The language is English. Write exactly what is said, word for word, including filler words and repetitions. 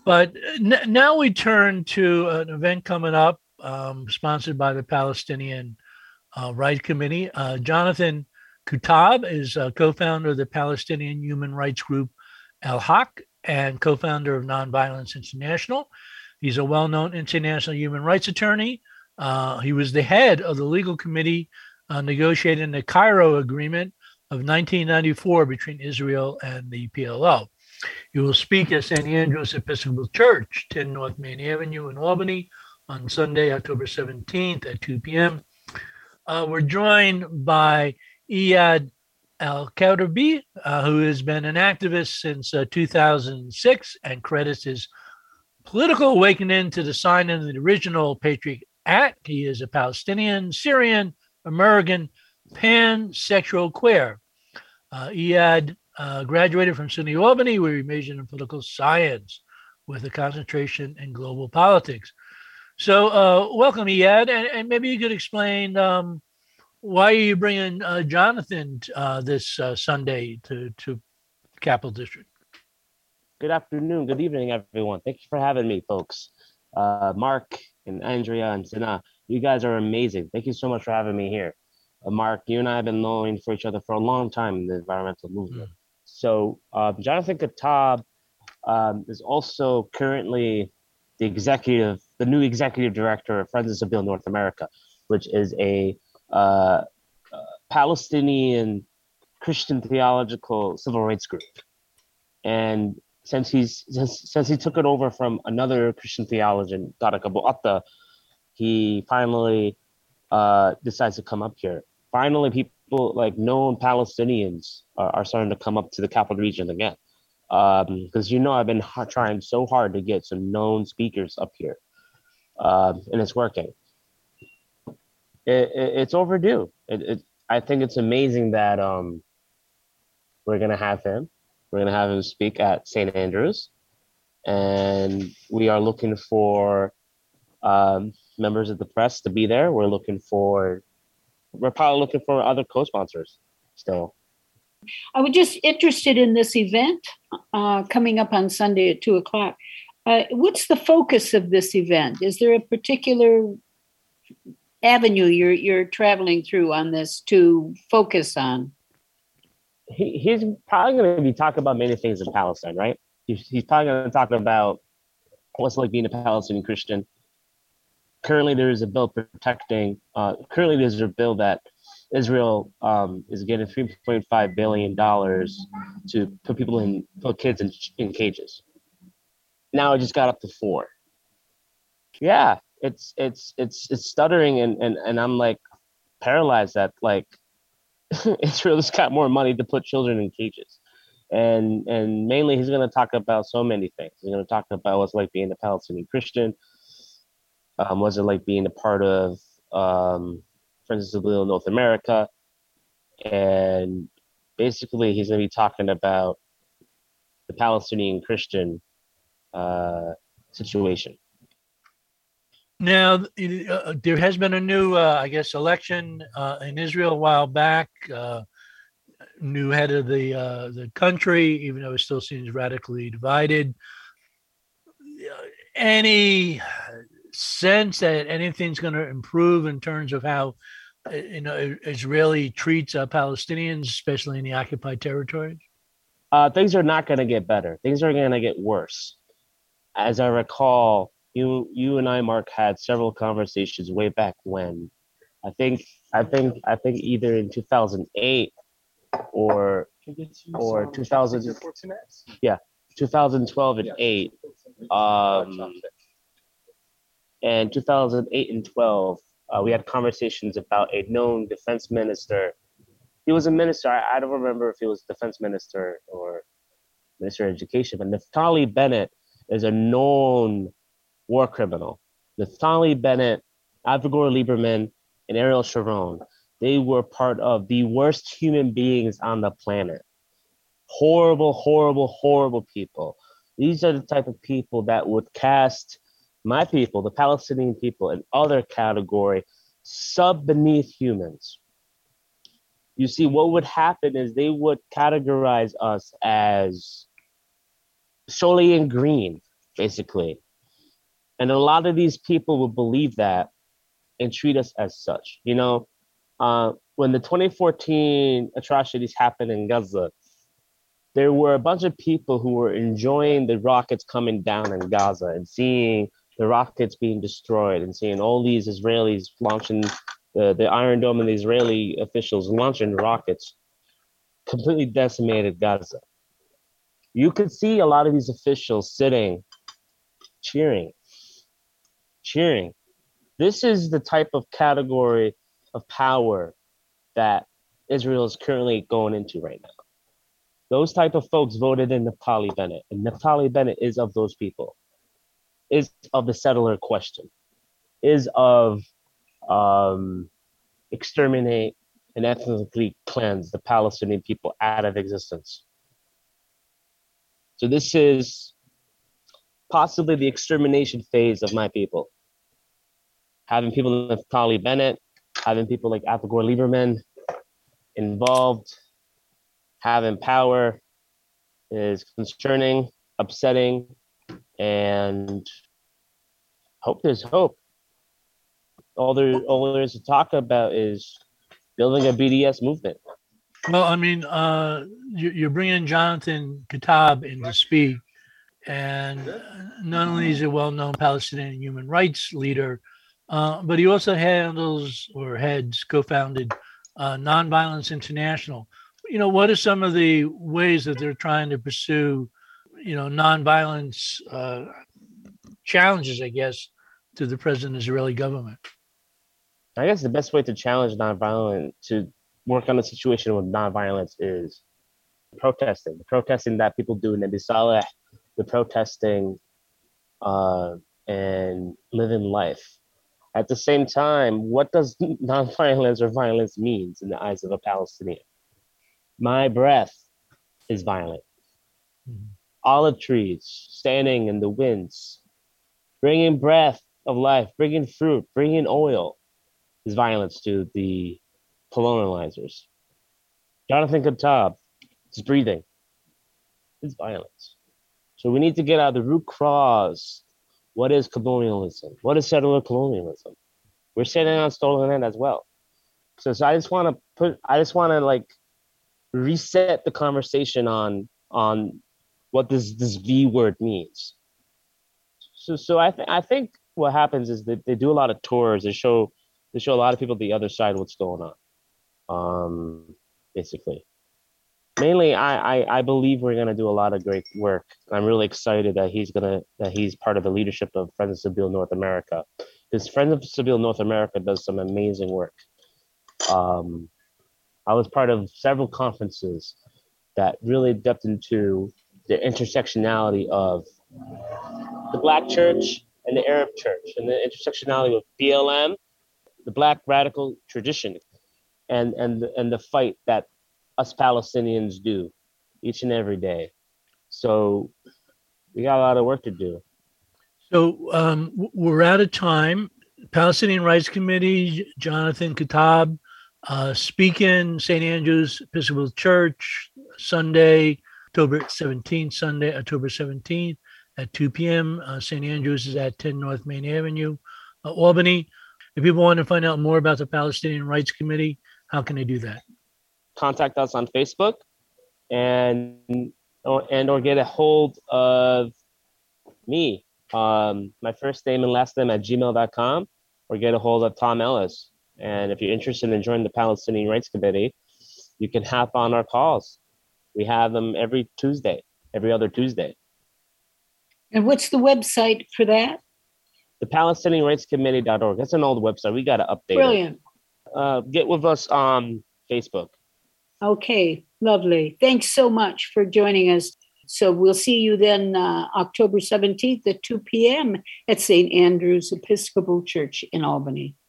But n- now we turn to an event coming up, um, sponsored by the Palestinian uh, Rights Committee. Uh, Jonathan Kutab is a co-founder of the Palestinian human rights group Al Haq and co-founder of Nonviolence International. He's a well-known international human rights attorney. Uh, he was the head of the legal committee uh, negotiating the Cairo Agreement of nineteen ninety-four between Israel and the P L O. He will speak at Saint Andrew's Episcopal Church, ten North Main Avenue in Albany on Sunday, October seventeenth at two p.m. Uh, we're joined by Iyad Al Kouderbi, uh, who has been an activist since uh, two thousand six and credits his political awakening to the signing of the original Patriot Act. He is a Palestinian, Syrian, American, pansexual queer. Uh, Iyad uh, graduated from SUNY Albany, where he majored in political science with a concentration in global politics. So, uh, welcome, Iyad, and, and maybe you could explain um, why are you bringing uh, Jonathan uh, this uh, Sunday to to Capital District? Good afternoon, good evening, everyone. Thank you for having me, folks. Uh, Mark and Andrea and Sana, you guys are amazing. Thank you so much for having me here. Uh, Mark, you and I have been knowing for each other for a long time in the environmental movement. Mm. So, uh, Jonathan Katab um, is also currently the executive, the new executive director of Friends of Sabeel North America, which is a uh, uh, Palestinian Christian theological civil rights group. And since he's since, since he took it over from another Christian theologian, Tariq Abu Atta, he finally uh, decides to come up here. Finally, people like known Palestinians are, are starting to come up to the capital region again. Because um, you know I've been hard, trying so hard to get some known speakers up here, um, and it's working. It, it, it's overdue. It, it, I think it's amazing that um, we're gonna have him. We're gonna have him speak at Saint Andrews, and we are looking for um, members of the press to be there. We're looking for, we're probably looking for other co-sponsors still. I was just interested in this event uh, coming up on Sunday at two o'clock. Uh, what's the focus of this event? Is there a particular avenue you're you're traveling through on this to focus on? He, he's probably going to be talking about many things in Palestine, right? He's, he's probably going to talk about what's it like being a Palestinian Christian. Currently, there is a bill protecting. Uh, currently, there's a bill that Israel um, is getting three point five billion dollars to put people in, put kids in, in cages. Now it just got up to four. Yeah, it's it's it's it's stuttering, and and and I'm like paralyzed that like Israel's got more money to put children in cages. And and mainly he's going to talk about so many things. He's going to talk about what's like being a Palestinian Christian. Um, what's it like being a part of um, Friends of Sabeel North America? And basically, he's going to be talking about the Palestinian Christian uh, situation. Now, uh, there has been a new, uh, I guess, election uh, in Israel a while back. Uh, new head of the uh, the country, even though it still seems radically divided. Any sense that anything's going to improve in terms of how uh, you know Israeli treats uh, Palestinians, especially in the occupied territories? Uh, things are not going to get better. Things are going to get worse. As I recall, you you and I, Mark, had several conversations way back when. I think I think I think either in two thousand eight or or two thousand, yeah, two thousand twelve and eight, um, and two thousand eight and twelve, uh, we had conversations about a known defense minister. He was a minister. I, I don't remember if he was defense minister or minister of education, but Naftali Bennett is a known war criminal. Naftali Bennett, Avigor Lieberman, and Ariel Sharon, they were part of the worst human beings on the planet. Horrible, horrible, horrible people. These are the type of people that would cast my people, the Palestinian people, in other category, sub beneath humans. You see, what would happen is they would categorize us as Soleil and green. basically. And a lot of these people will believe that and treat us as such. You know, uh, when the twenty fourteen atrocities happened in Gaza, there were a bunch of people who were enjoying the rockets coming down in Gaza and seeing the rockets being destroyed and seeing all these Israelis launching the, the Iron Dome and the Israeli officials launching rockets, completely decimated Gaza. You could see a lot of these officials sitting, cheering, cheering. This is the type of category of power that Israel is currently going into right now. Those type of folks voted in Naftali Bennett, and Naftali Bennett is of those people, is of the settler question, is of um, exterminate and ethnically cleanse the Palestinian people out of existence. So this is possibly the extermination phase of my people. Having people like Naftali Bennett, having people like Avigdor Lieberman involved, having power is concerning, upsetting, and hope there's hope. All there, all there is to talk about is building a B D S movement. Well, I mean, uh, you, you're bringing Jonathan Katab in to speak, and not only is he a well-known Palestinian human rights leader, uh, but he also handles or heads co-founded uh, Nonviolence International. You know, what are some of the ways that they're trying to pursue, you know, nonviolence uh, challenges, I guess, to the present Israeli government? I guess the best way to challenge nonviolence, to work on a situation with nonviolence, is protesting. The protesting that people do in Nabi Saleh, the protesting uh, and living life. At the same time, what does nonviolence or violence means in the eyes of a Palestinian? My breath is violent. Mm-hmm. Olive trees standing in the winds, bringing breath of life, bringing fruit, bringing oil is violence to the colonizers. Jonathan Katab is breathing. It's violence. So we need to get out of the root cause. What is colonialism? What is settler colonialism? We're sitting on stolen land as well. So, so I just want to put, I just want to like reset the conversation on on what this this V word means. So, so I think I think what happens is that they do a lot of tours. They show they show a lot of people the other side what's going on. Um, basically. Mainly, I, I I believe we're gonna do a lot of great work. I'm really excited that he's gonna that he's part of the leadership of Friends of Sabeel North America. Because Friends of Sabeel North America does some amazing work. Um, I was part of several conferences that really dipped into the intersectionality of the Black church and the Arab church, and the intersectionality of B L M, the Black radical tradition, and and and the fight that us Palestinians do each and every day. So we got a lot of work to do. So um, we're out of time. Palestinian Rights Committee, Jonathan Katab, uh, speaking Saint Andrew's Episcopal Church, Sunday, October seventeenth, Sunday, October seventeenth at two p.m. Uh, Saint Andrew's is at ten North Main Avenue, uh, Albany. If people want to find out more about the Palestinian Rights Committee, how can they do that? Contact us on Facebook and or, and or get a hold of me. Um, my first name and last name at gmail dot com, or get a hold of Tom Ellis. And if you're interested in joining the Palestinian Rights Committee, you can hop on our calls. We have them every Tuesday, every other Tuesday. And what's the website for that? The Palestinian Rights Committee dot org. That's an old website. We got to update Brilliant. it. Uh, get with us on Facebook. Okay, lovely. Thanks so much for joining us. So we'll see you then uh, October seventeenth at two p.m. at Saint Andrew's Episcopal Church in Albany.